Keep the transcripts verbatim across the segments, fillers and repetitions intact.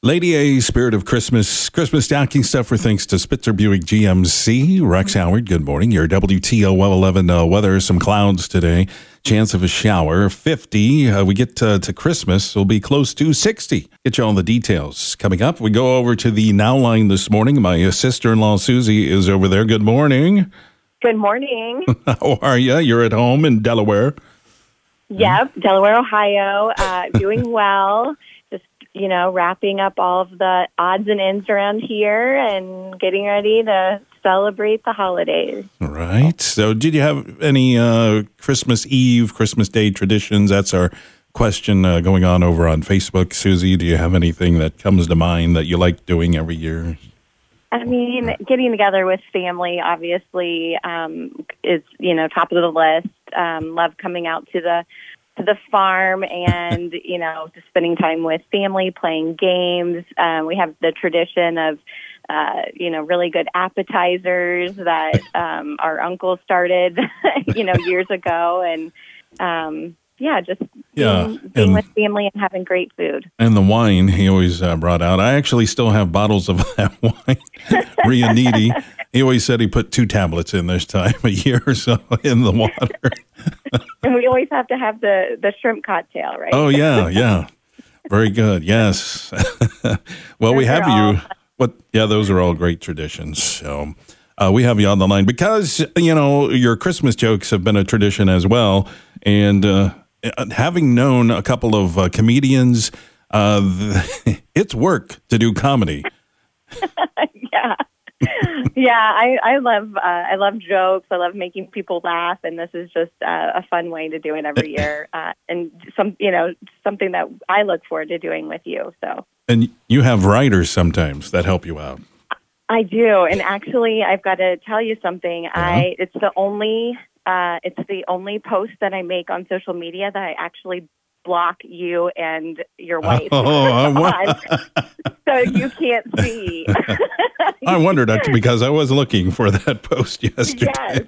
Lady A, Spirit of Christmas, Christmas stocking stuffer, thanks to Spitzer Buick G M C. Rex Howard, good morning. Your W T O L eleven uh, weather, some clouds today, chance of a shower, fifty. Uh, we get to, to Christmas, it'll be close to sixty. Get you all the details. Coming up, we go over to the Now line this morning. My sister-in-law, Susie, is over there. Good morning. Good morning. How are you? You're at home in Delaware. Yep, Delaware, Ohio, uh, doing well. Just, you know, wrapping up all of the odds and ends around here and getting ready to celebrate the holidays. All right. So did you have any uh, Christmas Eve, Christmas Day traditions? That's our question uh, going on over on Facebook. Susie, do you have anything that comes to mind that you like doing every year? I mean, getting together with family, obviously, um, is, you know, top of the list. Um, love coming out to the to the farm and, you know, just spending time with family, playing games. Um, we have the tradition of, uh, you know, really good appetizers that um, our uncle started, you know, years ago. And, um, yeah, just yeah, being, being and, with family and having great food. And the wine he always uh, brought out. I actually still have bottles of that wine. Rianiti. He always said he put two tablets in this time a year or so in the water. And we always have to have the, the shrimp cocktail, right? Oh, yeah, yeah. Very good, yes. Well, those we have all- you. What? Yeah, those are all great traditions. So uh, we have you on the line because, you know, your Christmas jokes have been a tradition as well. And uh, having known a couple of uh, comedians, uh, it's work to do comedy. yeah. yeah, I, I love uh, I love jokes. I love making people laugh, and this is just uh, a fun way to do it every year, uh, and some you know something that I look forward to doing with you. So, and you have writers sometimes that help you out. I do, and actually, I've got to tell you something. Uh-huh. I it's the only uh, it's the only post that I make on social media that I actually block you and your wife Oh, I wa- so you can't see. I wondered that because I was looking for that post yesterday.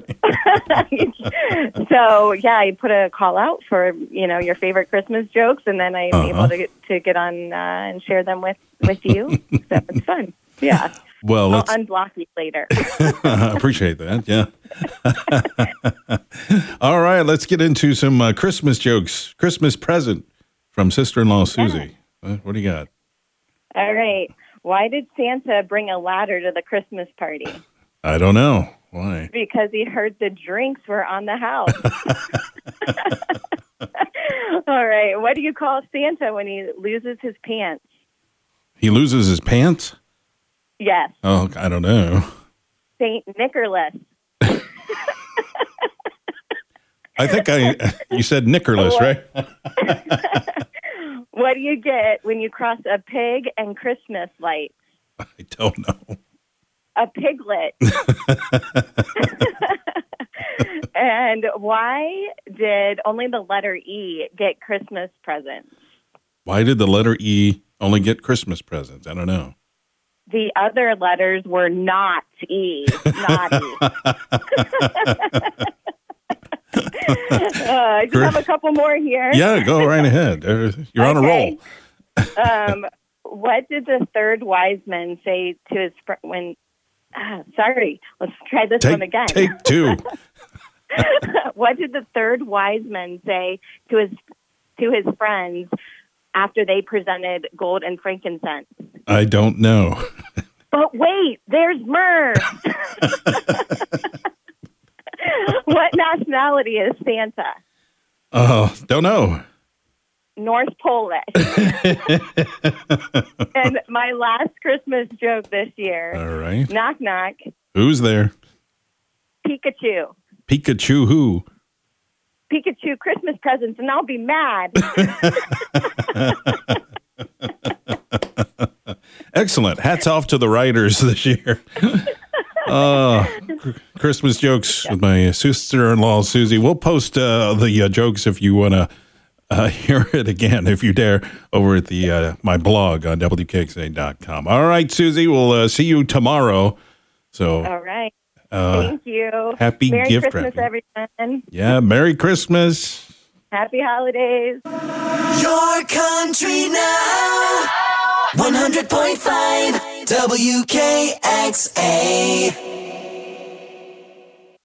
Yes. So yeah, I put a call out for you know your favorite Christmas jokes, and then I'm Uh-huh. able to get, to get on uh, and share them with with you. So it's fun. Yeah. Well, I'll let's unblock you later. I appreciate that. Yeah. All right, let's get into some uh, Christmas jokes. Christmas present from sister-in-law Susie. Uh, what do you got? All right. Why did Santa bring a ladder to the Christmas party? I don't know. Why? Because he heard the drinks were on the house. All right. What do you call Santa when he loses his pants? He loses his pants? Yes. Oh, I don't know. Saint Nicholas. I think I. You said Nicholas, right? What do you get when you cross a pig and Christmas lights? I don't know. A piglet. And why did only the letter E get Christmas presents? Why did the letter E only get Christmas presents? I don't know. The other letters were not E. Naughty. uh, I just have a couple more here. Yeah, go right ahead. Uh, You're on a roll. um, what did the third wise man say to his fr- when? Ah, sorry, let's try this Take, one again. take two. What did the third wise man say to his to his friends after they presented gold and frankincense? I don't know. But wait, there's myrrh. What nationality is Santa? Oh, don't know. North Polish. And my last Christmas joke this year. All right. Knock, knock. Who's there? Pikachu. Pikachu who? Pikachu Christmas presents, and I'll be mad. Excellent. Hats off to the writers this year. Uh, Christmas jokes with my sister-in-law, Susie. We'll post uh, the uh, jokes if you want to uh, hear it again, if you dare, over at the uh, my blog on W K X A dot com. All right, Susie, we'll uh, see you tomorrow. So, all right. Uh, Thank you. Happy Merry gift Christmas, wrapping. everyone. Yeah, Merry Christmas. Happy holidays. Your country now. one hundred point five W K X A